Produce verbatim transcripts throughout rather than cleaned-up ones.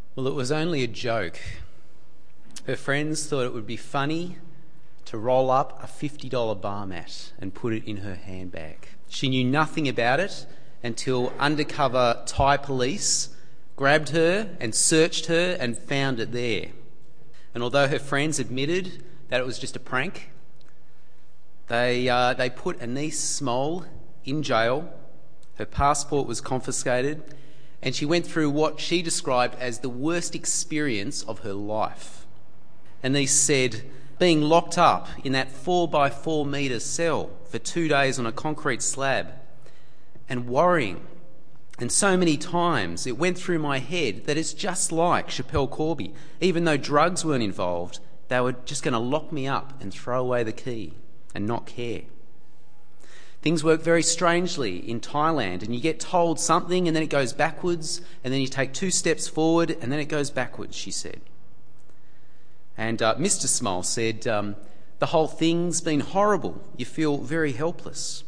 Well, it was only a joke. Her friends thought it would be funny to roll up a fifty dollars bar mat and put it in her handbag. She knew nothing about it until undercover Thai police grabbed her and searched her and found it there. And although her friends admitted that it was just a prank, they uh, they put Anais Small in jail. Her passport was confiscated, and she went through what she described as the worst experience of her life. Anais said, being locked up in that four by four metre cell for two days on a concrete slab and worrying, and so many times it went through my head that it's just like Schapelle Corby. Even though drugs weren't involved, they were just going to lock me up and throw away the key and not care. Things work very strangely in Thailand, and you get told something and then it goes backwards, and then you take two steps forward and then it goes backwards, she said. And uh, Mister Small said, um, the whole thing's been horrible. You feel very helpless.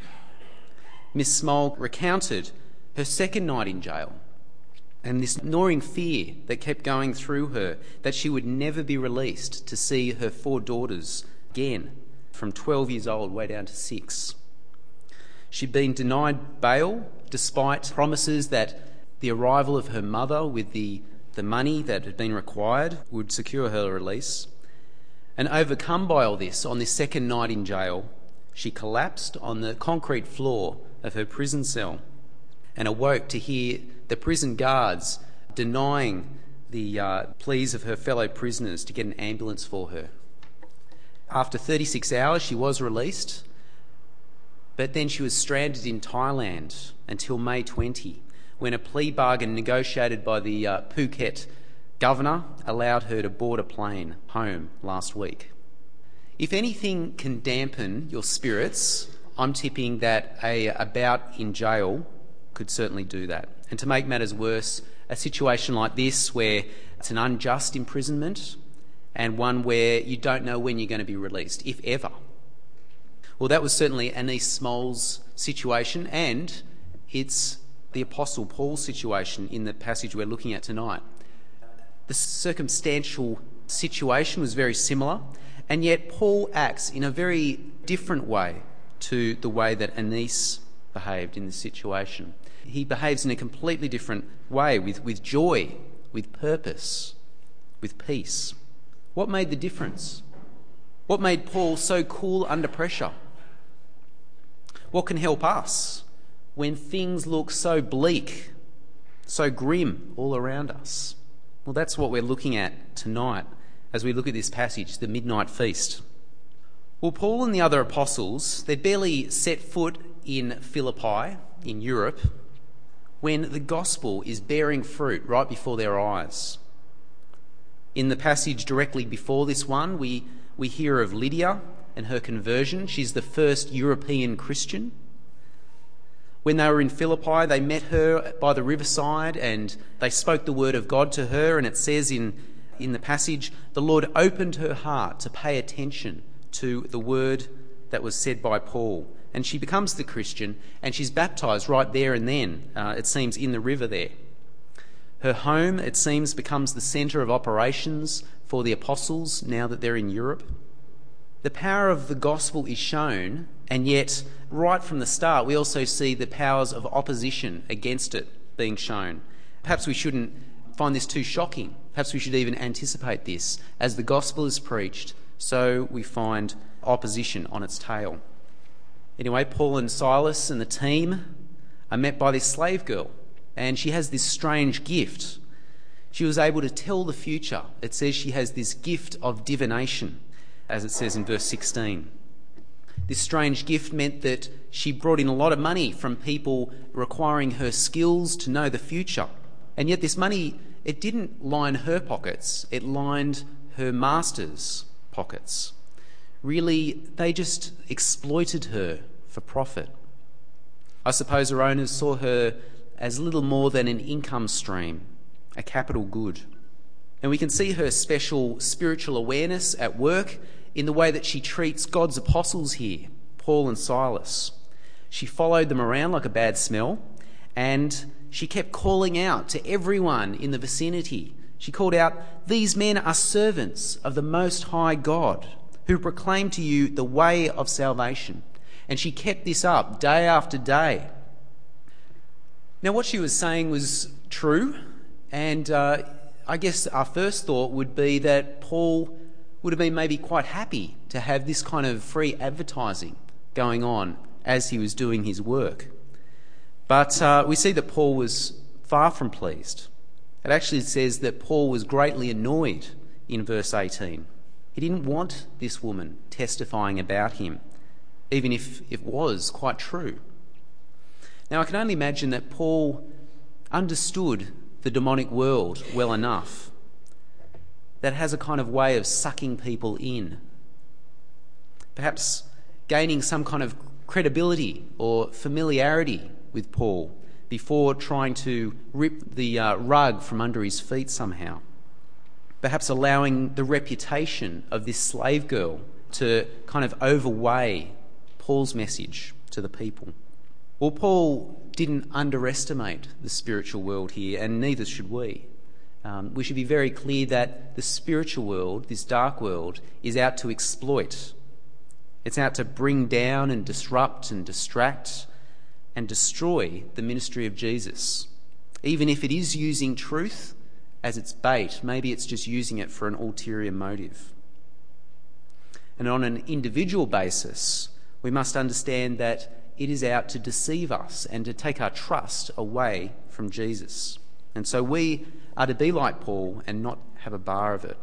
Miss Small recounted her second night in jail and this gnawing fear that kept going through her that she would never be released to see her four daughters again, from twelve years old way down to six. She'd been denied bail despite promises that the arrival of her mother with the, the money that had been required would secure her release. And overcome by all this, on this second night in jail, she collapsed on the concrete floor of her prison cell and awoke to hear the prison guards denying the uh, pleas of her fellow prisoners to get an ambulance for her. After thirty-six hours, she was released, but then she was stranded in Thailand until May twentieth, when a plea bargain negotiated by the uh, Phuket governor allowed her to board a plane home last week. If anything can dampen your spirits, I'm tipping that a, a bout in jail could certainly do that. And to make matters worse, a situation like this where it's an unjust imprisonment and one where you don't know when you're going to be released, if ever. Well, that was certainly Anais Small's situation, and it's the Apostle Paul's situation in the passage we're looking at tonight. The circumstantial situation was very similar, and yet Paul acts in a very different way to the way that Anais behaved in this situation. He behaves in a completely different way, with, with joy, with purpose, with peace. What made the difference? What made Paul so cool under pressure? What can help us when things look so bleak, so grim all around us? Well, that's what we're looking at tonight as we look at this passage, the Midnight Feast. Well, Paul and the other apostles, they'd barely set foot in Philippi, in Europe, when the gospel is bearing fruit right before their eyes. In the passage directly before this one, we, we hear of Lydia and her conversion. She's the first European Christian. When they were in Philippi, they met her by the riverside and they spoke the word of God to her, and it says in, in the passage, the Lord opened her heart to pay attention to the word that was said by Paul. And she becomes the Christian, and she's baptised right there and then, uh, it seems, in the river there. Her home, it seems, becomes the centre of operations for the apostles now that they're in Europe. The power of the gospel is shown, and yet right from the start we also see the powers of opposition against it being shown. Perhaps we shouldn't find this too shocking. Perhaps we should even anticipate this. As the gospel is preached, so we find opposition on its tail. Anyway, Paul and Silas and the team are met by this slave girl, and she has this strange gift. She was able to tell the future. It says she has this gift of divination, as it says in verse sixteen. This strange gift meant that she brought in a lot of money from people requiring her skills to know the future. And yet this money, it didn't line her pockets, it lined her master's pockets. Really, they just exploited her for profit. I suppose her owners saw her as little more than an income stream, a capital good. And we can see her special spiritual awareness at work in the way that she treats God's apostles here, Paul and Silas. She followed them around like a bad smell, And she kept calling out to everyone in the vicinity. She called out, "These men are servants of the Most High God, who proclaim to you the way of salvation." And she kept this up day after day. Now, what she was saying was true, and uh, I guess our first thought would be that Paul would have been maybe quite happy to have this kind of free advertising going on as he was doing his work. But uh, we see that Paul was far from pleased. It actually says that Paul was greatly annoyed in verse eighteen. He didn't want this woman testifying about him, even if it was quite true. Now, I can only imagine that Paul understood the demonic world well enough that has a kind of way of sucking people in, perhaps gaining some kind of credibility or familiarity with Paul before trying to rip the uh, rug from under his feet somehow, perhaps allowing the reputation of this slave girl to kind of overweigh Paul's message to the people. Well, Paul didn't underestimate the spiritual world here, and neither should we. Um, we should be very clear that the spiritual world, this dark world, is out to exploit. It's out to bring down and disrupt and distract and destroy the ministry of Jesus. Even if it is using truth as its bait, maybe it's just using it for an ulterior motive. And on an individual basis, we must understand that it is out to deceive us and to take our trust away from Jesus. And so we are to be like Paul and not have a bar of it.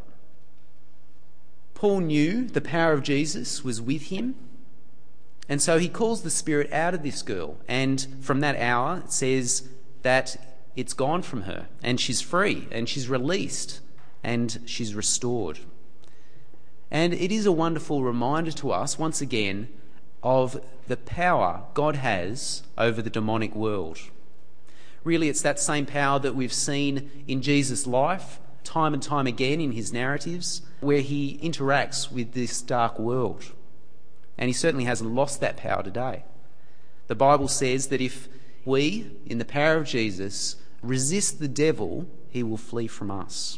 Paul knew the power of Jesus was with him, and so he calls the spirit out of this girl, and from that hour it says that it's gone from her, and she's free, and she's released, and she's restored. And it is a wonderful reminder to us, once again, of the power God has over the demonic world. Really, it's that same power that we've seen in Jesus' life, time and time again in his narratives, where he interacts with this dark world. And he certainly hasn't lost that power today. The Bible says that if we, in the power of Jesus, resist the devil, he will flee from us.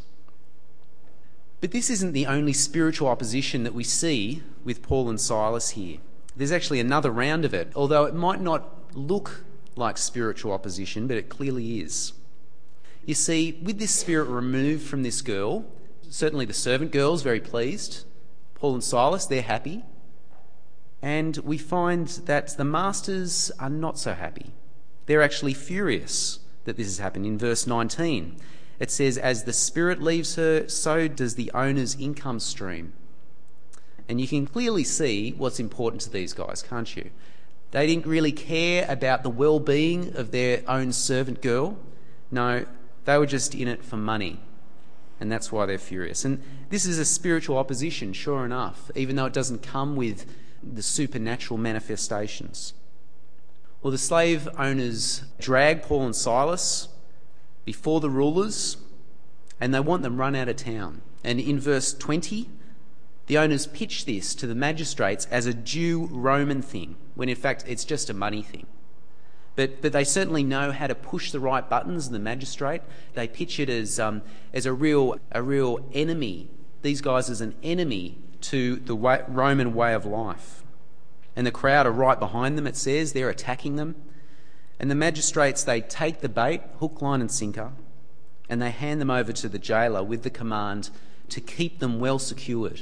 But this isn't the only spiritual opposition that we see with Paul and Silas here. There's actually another round of it, although it might not look like spiritual opposition, but it clearly is. You see, with this spirit removed from this girl, certainly the servant girl's very pleased. Paul and Silas, they're happy. And we find that the masters are not so happy. They're actually furious that this has happened. In verse nineteen, it says, "As the spirit leaves her, so does the owner's income stream." And you can clearly see what's important to these guys, can't you? They didn't really care about the well-being of their own servant girl. No, they were just in it for money. And that's why they're furious. And this is a spiritual opposition, sure enough, even though it doesn't come with the supernatural manifestations. Well, the slave owners drag Paul and Silas before the rulers, and they want them run out of town. And in verse twenty, the owners pitch this to the magistrates as a Jew-Roman thing, when in fact it's just a money thing. But but they certainly know how to push the right buttons in the magistrate. They pitch it as um, as a real a real enemy. These guys as an enemy to the way, Roman way of life. And the crowd are right behind them, it says. They're attacking them. And the magistrates, they take the bait, hook, line and sinker, and they hand them over to the jailer with the command to keep them well secured.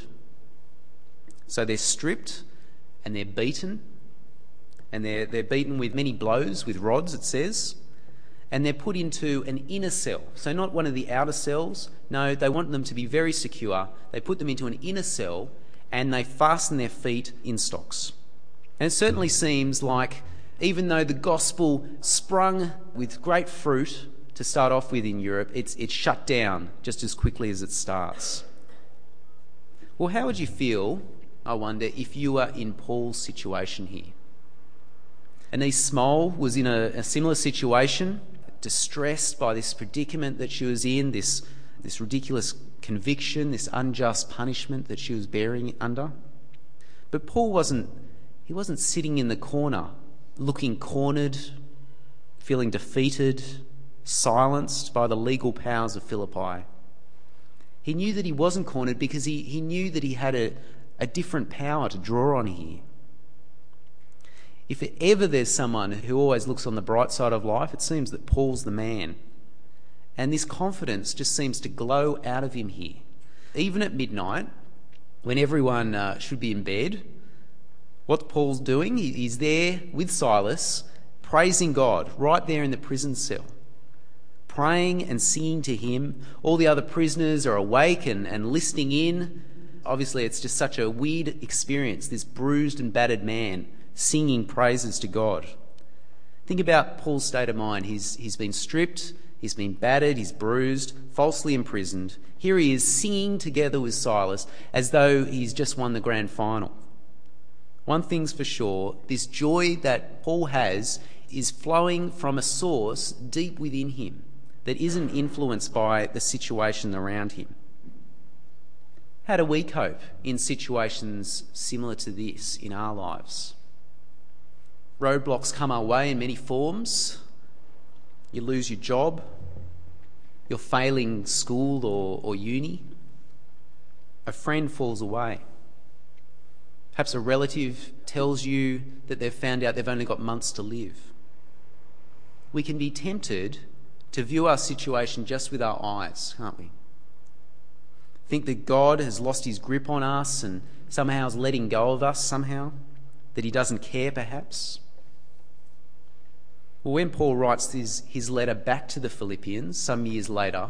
So they're stripped and they're beaten, and they're, they're beaten with many blows, with rods, it says, and they're put into an inner cell. So not one of the outer cells. No, they want them to be very secure. They put them into an inner cell and they fasten their feet in stocks. And it certainly seems like, even though the gospel sprung with great fruit to start off with in Europe, it's, it's shut down just as quickly as it starts. Well, how would you feel, I wonder, if you were in Paul's situation here? Anais Small was in a, a similar situation, distressed by this predicament that she was in, this, this ridiculous conviction, this unjust punishment that she was bearing under. But Paul wasn't, he wasn't sitting in the corner, looking cornered, feeling defeated, silenced by the legal powers of Philippi. He knew that he wasn't cornered because he, he knew that he had a, a different power to draw on here. If ever there's someone who always looks on the bright side of life, it seems that Paul's the man. And this confidence just seems to glow out of him here. Even at midnight, when everyone uh, should be in bed, what Paul's doing, he, he's there with Silas, praising God right there in the prison cell, praying and singing to him. All the other prisoners are awake and, and listening in. Obviously, it's just such a weird experience, this bruised and battered man singing praises to God. Think about Paul's state of mind. He's, he's been stripped, he's been battered, he's bruised, falsely imprisoned. Here he is singing together with Silas as though he's just won the grand final. One thing's for sure, this joy that Paul has is flowing from a source deep within him that isn't influenced by the situation around him. How do we cope in situations similar to this in our lives? Roadblocks come our way in many forms. You lose your job, you're failing school or, or uni, a friend falls away. Perhaps a relative tells you that they've found out they've only got months to live. We can be tempted to view our situation just with our eyes, can't we? Think that God has lost his grip on us and somehow is letting go of us somehow, that he doesn't care perhaps. Well, when Paul writes his, his letter back to the Philippians some years later,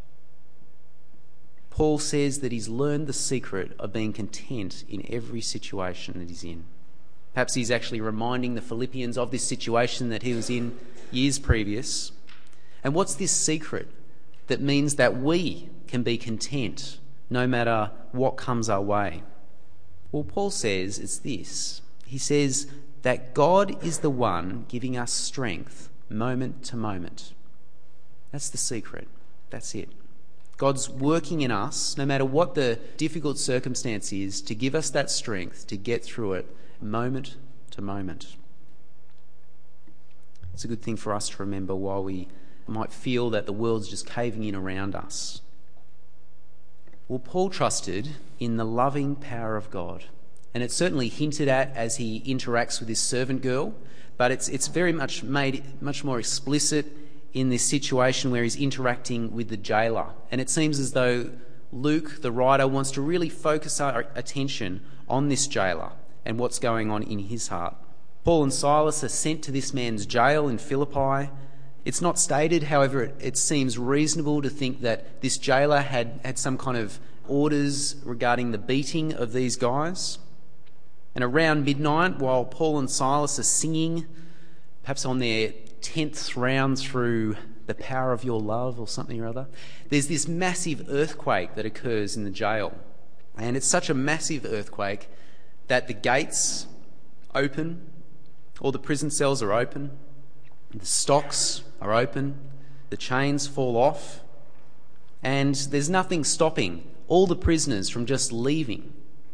Paul says that he's learned the secret of being content in every situation that he's in. Perhaps he's actually reminding the Philippians of this situation that he was in years previous. And what's this secret that means that we can be content no matter what comes our way? Well, Paul says it's this. He says that God is the one giving us strength moment to moment. That's the secret. That's it. God's working in us, no matter what the difficult circumstance is, to give us that strength to get through it moment to moment. It's a good thing for us to remember while we might feel that the world's just caving in around us. Well, Paul trusted in the loving power of God. And it's certainly hinted at as he interacts with this servant girl, but it's it's very much made much more explicit in this situation where he's interacting with the jailer. And it seems as though Luke, the writer, wants to really focus our attention on this jailer and what's going on in his heart. Paul and Silas are sent to this man's jail in Philippi. It's not stated, however, it, it seems reasonable to think that this jailer had, had some kind of orders regarding the beating of these guys. And around midnight, while Paul and Silas are singing, perhaps on their tenth round through The Power of Your Love or something or other, there's this massive earthquake that occurs in the jail. And it's such a massive earthquake that the gates open, all the prison cells are open, the stocks are open, the chains fall off, and there's nothing stopping all the prisoners from just leaving.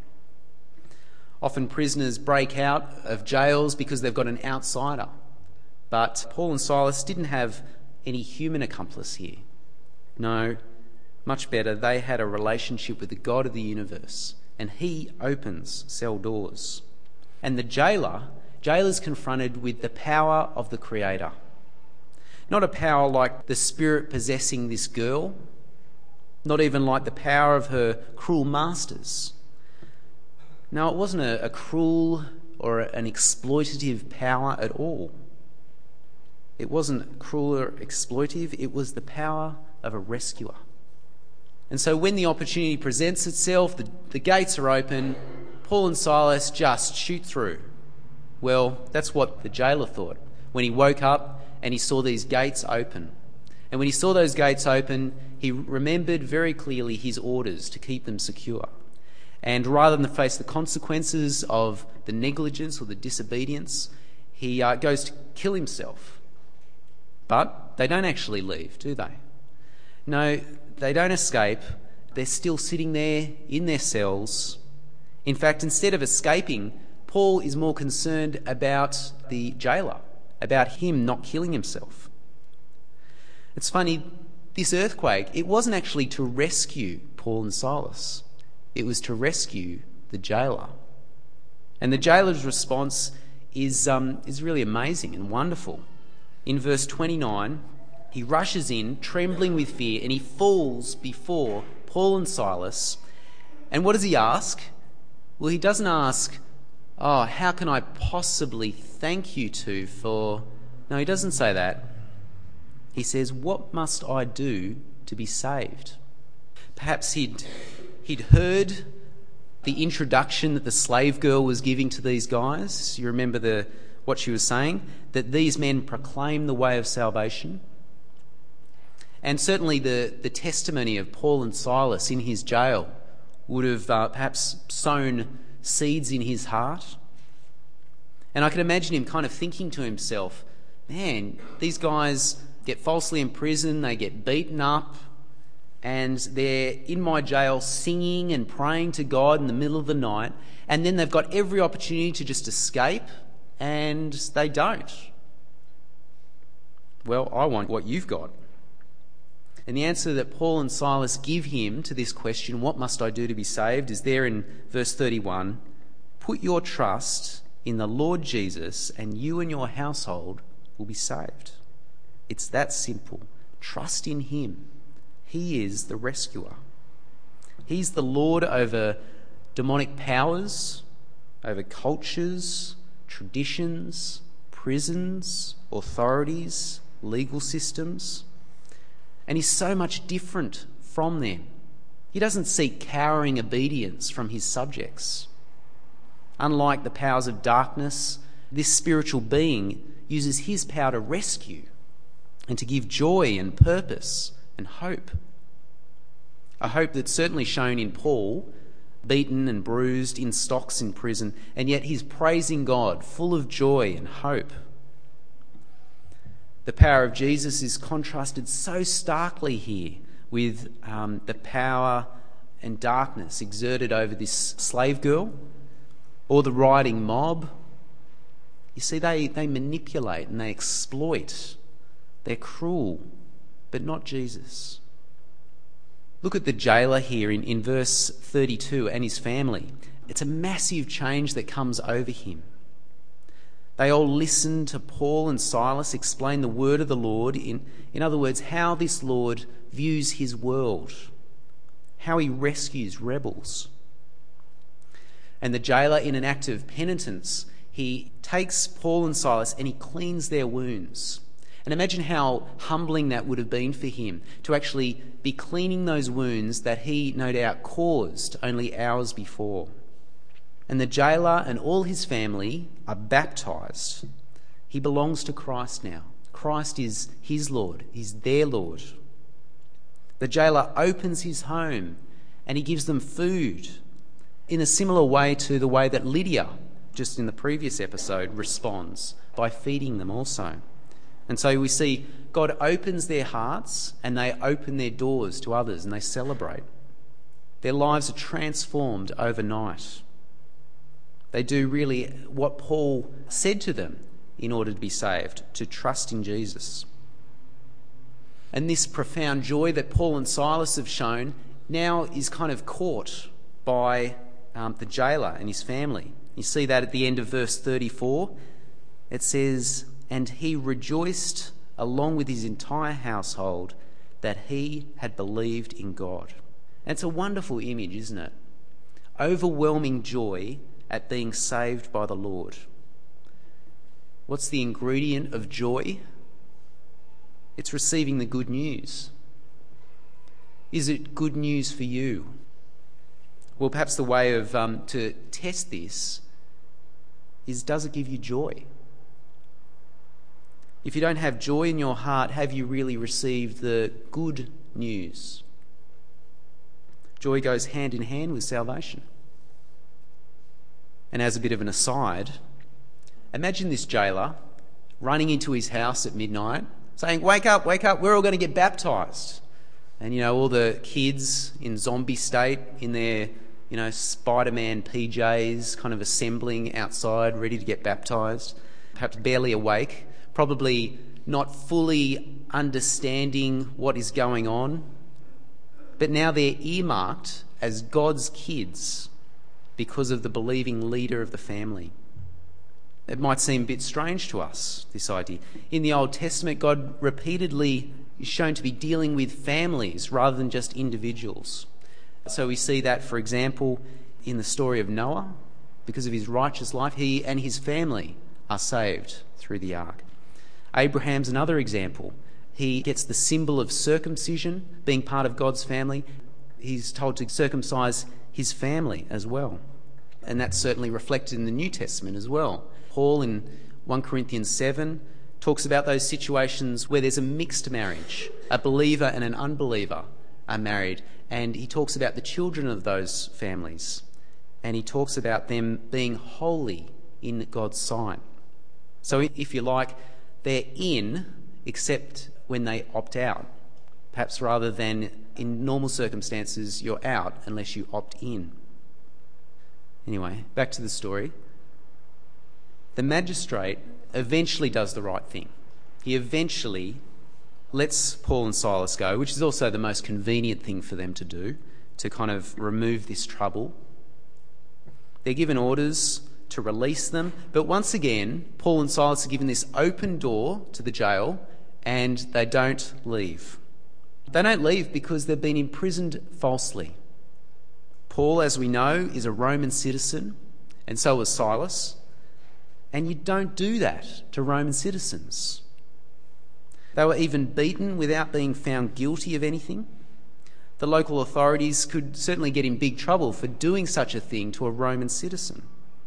Often prisoners break out of jails because they've got an outsider. But Paul and Silas didn't have any human accomplice here. No, much better, they had a relationship with the God of the universe, and he opens cell doors. And the jailer, jailer's confronted with the power of the Creator. Not a power like the spirit possessing this girl, not even like the power of her cruel masters. No, it wasn't a, a cruel or an exploitative power at all. It wasn't cruel or exploitive, it was the power of a rescuer. And so when the opportunity presents itself, the, the gates are open, Paul and Silas just shoot through. Well, that's what the jailer thought when he woke up and he saw these gates open. And when he saw those gates open, he remembered very clearly his orders to keep them secure. And rather than face the consequences of the negligence or the disobedience, he uh, goes to kill himself. But they don't actually leave, do they? No, they don't escape. They're still sitting there in their cells. In fact, instead of escaping, Paul is more concerned about the jailer about him not killing himself. It's funny, this earthquake, it wasn't actually to rescue Paul and Silas. It was to rescue the jailer. And the jailer's response is, um, is really amazing and wonderful. In verse twenty-nine, he rushes in, trembling with fear, and he falls before Paul and Silas. And what does he ask? Well, he doesn't ask, oh, how can I possibly thank you two for... No, he doesn't say that. He says, what must I do to be saved? Perhaps he'd, he'd heard the introduction that the slave girl was giving to these guys. You remember the what she was saying? That these men proclaim the way of salvation. And certainly the, the testimony of Paul and Silas in his jail would have uh, perhaps sown seeds in his heart. And I can imagine him kind of thinking to himself, man, these guys get falsely imprisoned, they get beaten up, and they're in my jail singing and praying to God in the middle of the night, and then they've got every opportunity to just escape, and they don't. Well, I want what you've got. And the answer that Paul and Silas give him to this question, what must I do to be saved, is there in verse thirty-one. Put your trust in the Lord Jesus, and you and your household will be saved. It's that simple. Trust in him. He is the rescuer. He's the Lord over demonic powers, over cultures, traditions, prisons, authorities, legal systems. And he's so much different from them. He doesn't seek cowering obedience from his subjects. Unlike the powers of darkness, this spiritual being uses his power to rescue and to give joy and purpose and hope. A hope that's certainly shown in Paul, beaten and bruised in stocks in prison, and yet he's praising God, full of joy and hope. The power of Jesus is contrasted so starkly here with um, the power and darkness exerted over this slave girl or the rioting mob. You see, they, they manipulate and they exploit. They're cruel, but not Jesus. Look at the jailer here in, in verse thirty-two and his family. It's a massive change that comes over him. They all listen to Paul and Silas explain the word of the Lord, in, in other words, how this Lord views his world, how he rescues rebels. And the jailer, in an act of penitence, he takes Paul and Silas and he cleans their wounds. And imagine how humbling that would have been for him to actually be cleaning those wounds that he no doubt caused only hours before. And the jailer and all his family are baptised. He belongs to Christ now. Christ is his Lord. He's their Lord. The jailer opens his home and he gives them food in a similar way to the way that Lydia, just in the previous episode, responds by feeding them also. And so we see God opens their hearts and they open their doors to others and they celebrate. Their lives are transformed overnight. They do really what Paul said to them in order to be saved, to trust in Jesus. And this profound joy that Paul and Silas have shown now is kind of caught by um, the jailer and his family. You see that at the end of verse thirty-four. It says, and he rejoiced along with his entire household that he had believed in God. And it's a wonderful image, isn't it? Overwhelming joy at being saved by the Lord. What's the ingredient of joy? It's receiving the good news. Is it good news for you? Well, perhaps the way of um, to test this is, does it give you joy? If you don't have joy in your heart, have you really received the good news? Joy goes hand in hand with salvation. And as a bit of an aside, imagine this jailer running into his house at midnight saying, wake up, wake up, we're all going to get baptised. And, you know, all the kids in zombie state in their, you know, Spider-Man P Js kind of assembling outside, ready to get baptised, perhaps barely awake, probably not fully understanding what is going on, but now they're earmarked as God's kids because of the believing leader of the family. It might seem a bit strange to us, this idea. In the Old Testament, God repeatedly is shown to be dealing with families rather than just individuals. So we see that, for example, in the story of Noah. Because of his righteous life, he and his family are saved through the ark. Abraham's another example. He gets the symbol of circumcision, being part of God's family. He's told to circumcise his family as well. And that's certainly reflected in the New Testament as well. Paul in First Corinthians seven talks about those situations where there's a mixed marriage. A believer and an unbeliever are married. And he talks about the children of those families. And he talks about them being holy in God's sight. So if you like, they're in except when they opt out. Perhaps rather than in normal circumstances, you're out unless you opt in. Anyway, back to the story. The magistrate eventually does the right thing. He eventually lets Paul and Silas go, which is also the most convenient thing for them to do, to kind of remove this trouble. They're given orders to release them, but once again, Paul and Silas are given this open door to the jail, and they don't leave. They don't leave because they've been imprisoned falsely. Paul, as we know, is a Roman citizen, and so was Silas. And you don't do that to Roman citizens. They were even beaten without being found guilty of anything. The local authorities could certainly get in big trouble for doing such a thing to a Roman citizen.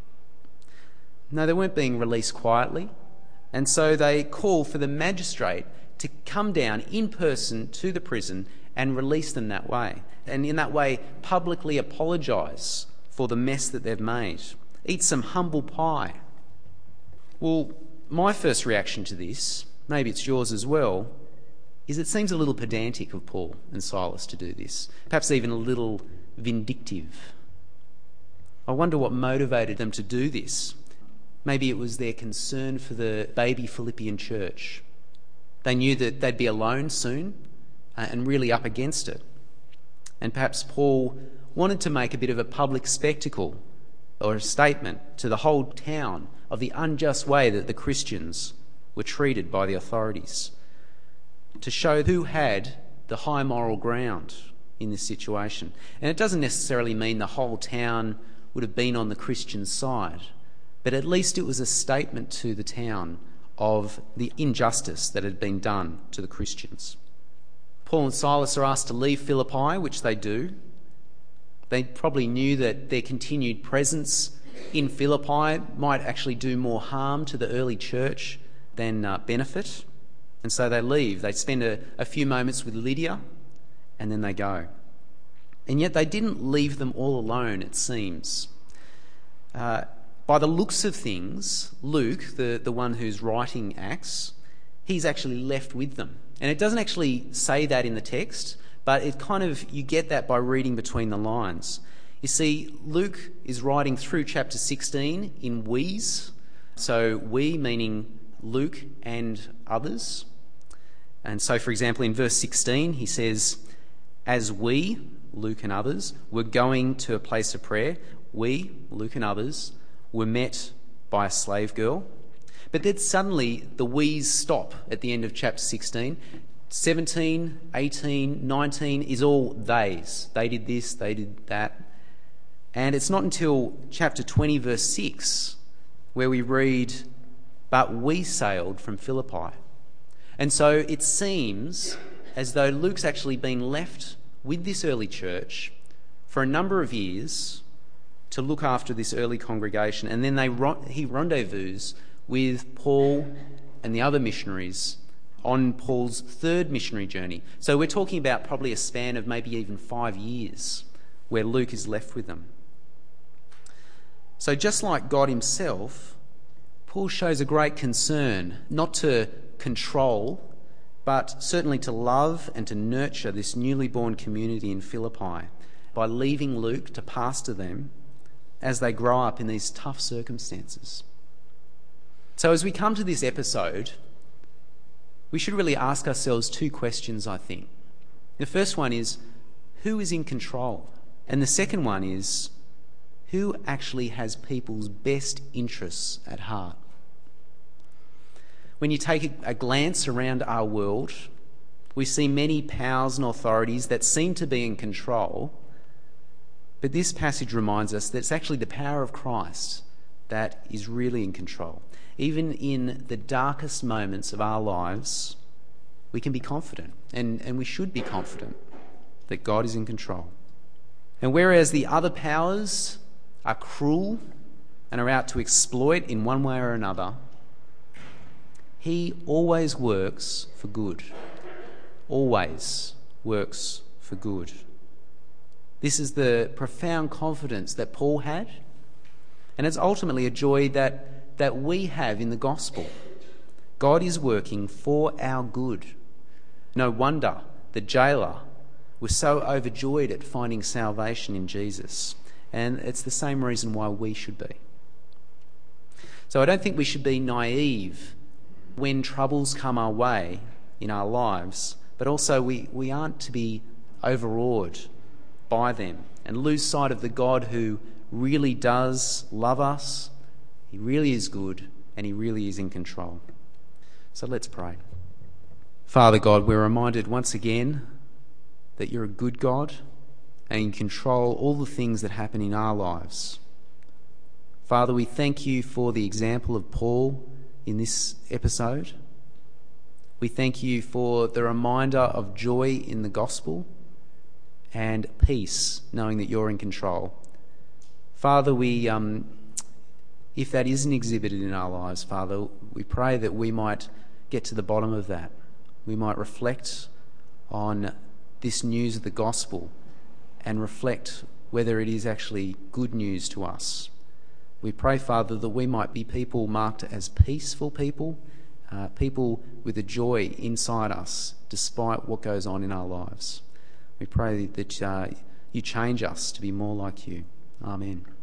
No, they weren't being released quietly, and so they call for the magistrate to come down in person to the prison and release them that way, and in that way publicly apologise for the mess that they've made. Eat some humble pie. Well, my first reaction to this, maybe it's yours as well, is it seems a little pedantic of Paul and Silas to do this, perhaps even a little vindictive. I wonder what motivated them to do this. Maybe it was their concern for the baby Philippian church. They knew that they'd be alone soon uh, and really up against it. And perhaps Paul wanted to make a bit of a public spectacle or a statement to the whole town of the unjust way that the Christians were treated by the authorities, to show who had the high moral ground in this situation. And it doesn't necessarily mean the whole town would have been on the Christian side, but at least it was a statement to the town of the injustice that had been done to the Christians. Paul and Silas are asked to leave Philippi, which they do. They probably knew that their continued presence in Philippi might actually do more harm to the early church than uh, benefit. And so they leave. They spend a, a few moments with Lydia and then they go. And yet they didn't leave them all alone, it seems. Uh, by the looks of things, Luke, the, the one who's writing Acts, he's actually left with them. And it doesn't actually say that in the text, but it kind of, you get that by reading between the lines. You see, Luke is writing through chapter sixteen in we's. So we meaning Luke and others. And so, for example, in verse sixteen, he says, as we, Luke and others, were going to a place of prayer, we, Luke and others, were met by a slave girl. But then suddenly the we's stop at the end of chapter sixteen. seventeen, eighteen, nineteen is all theys. They did this, they did that. And it's not until chapter twenty, verse six, where we read, but we sailed from Philippi. And so it seems as though Luke's actually been left with this early church for a number of years to look after this early congregation. And then they he rendezvous with Paul and the other missionaries on Paul's third missionary journey. So we're talking about probably a span of maybe even five years where Luke is left with them. So just like God himself, Paul shows a great concern not to control, but certainly to love and to nurture this newly born community in Philippi by leaving Luke to pastor them as they grow up in these tough circumstances. So as we come to this episode, we should really ask ourselves two questions, I think. The first one is, who is in control? And the second one is, who actually has people's best interests at heart? When you take a, a glance around our world, we see many powers and authorities that seem to be in control, but this passage reminds us that it's actually the power of Christ that is really in control. Even in the darkest moments of our lives, we can be confident, and, and we should be confident that God is in control. And whereas the other powers are cruel and are out to exploit in one way or another, He always works for good. Always works for good. This is the profound confidence that Paul had, and it's ultimately a joy that, that we have in the gospel. God is working for our good. No wonder the jailer was so overjoyed at finding salvation in Jesus, and it's the same reason why we should be. So I don't think we should be naive when troubles come our way in our lives, but also we, we aren't to be overawed by them and lose sight of the God who really does love us. He really is good, and He really is in control. So let's pray. Father God, we're reminded once again that You're a good God and you control all the things that happen in our lives. Father, we thank You for the example of Paul in this episode. We thank You for the reminder of joy in the gospel and peace, knowing that You're in control. Father, we, um, if that isn't exhibited in our lives, Father, we pray that we might get to the bottom of that. We might reflect on this news of the gospel and reflect whether it is actually good news to us. We pray, Father, that we might be people marked as peaceful people, uh, people with a joy inside us despite what goes on in our lives. We pray that uh, You change us to be more like You. Amen.